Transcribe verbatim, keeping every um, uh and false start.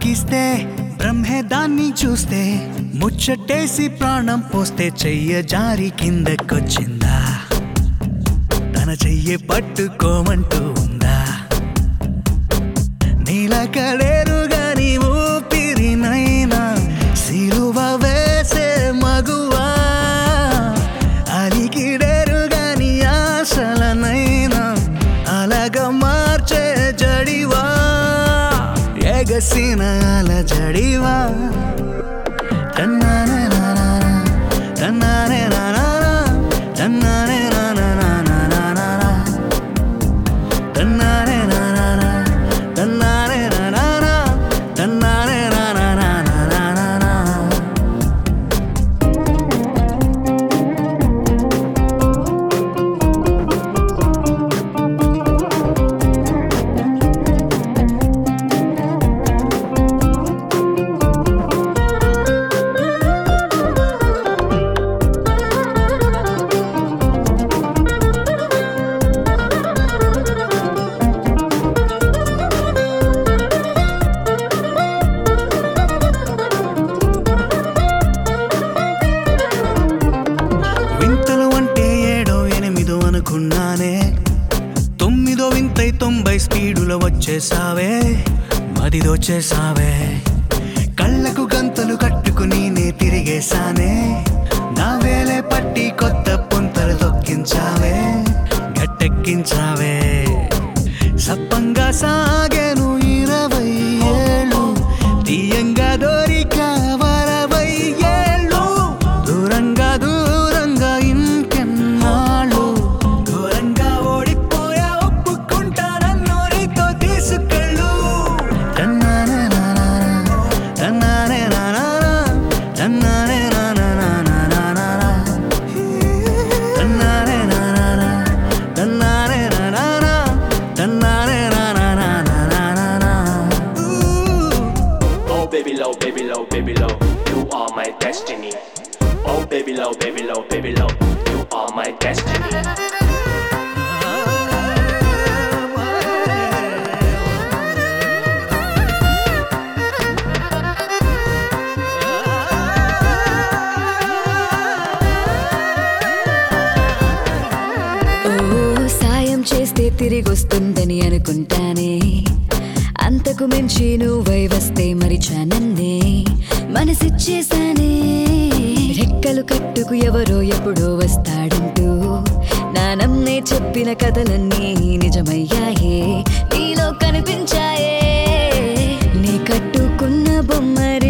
తాకిస్తే బ్రహ్మే దాన్ని చూస్తే ముచ్చటేసి ప్రాణం పోస్తే చెయ్య జారి కిందకొచ్చిందా తన చెయ్యి పట్టుకోమంటూ ఉందా నీలకలేరుగా నీ ఊపిరినైనా సిలువ వేసే మగువా అలికిడేరుగా నీ ఆశలనైనా అలగ మార్చే జడివా ఎగసిన అలజడివా తన్నానే నానా తన్నానే నానా తన్నానే నానా నానా తన్నానే నానా తన్నానే నానా తన్నానే నానా నానా అనుకున్నానే తొమ్మిదో వింతై తొంభై స్పీడులో వచ్చేసావే మదిదొచ్చేసావే కళ్ళకు గంతలు కట్టుకుని నే తిరిగేశానే నా వేలే పట్టి కొత్త పుంతలు తొక్కించావే గట్టెక్కించావే సప్పంగా సాగేను ఇరవై ఏళ్ళు తీయంగా దొరిక వరవై ఏళ్ళు దూరంగా దూరంగా ఇంకెన్నాళ్ళు దూరంగా ఓడిపోయా ఒప్పుకుంటానన్ను నీతో తీసుకెళ్ళు తన్నానే నానా తన్నానే నానా తన్నానే నానా నానా తన్నానే నానా తన్నానే నానా తన్నానే నానా నానా Oh baby low, baby low, baby low, you are my destiny. Oh baby low, baby low, baby low, you are my destiny. ఓ సాయం చేస్తే తిరిగొస్తుందని అనుకుంటానే అంతకు మించి నువ్వై వస్తే మరిచానన్నే మనసిచ్చేసానే రెక్కలు కట్టుకు ఎవరో ఎప్పుడో వస్తాడంటూ నానమ్మే చెప్పిన కథలన్నీ నిజమయ్యాయే నీలో కనిపించాయే నీ కట్టుకున్న బొమ్మ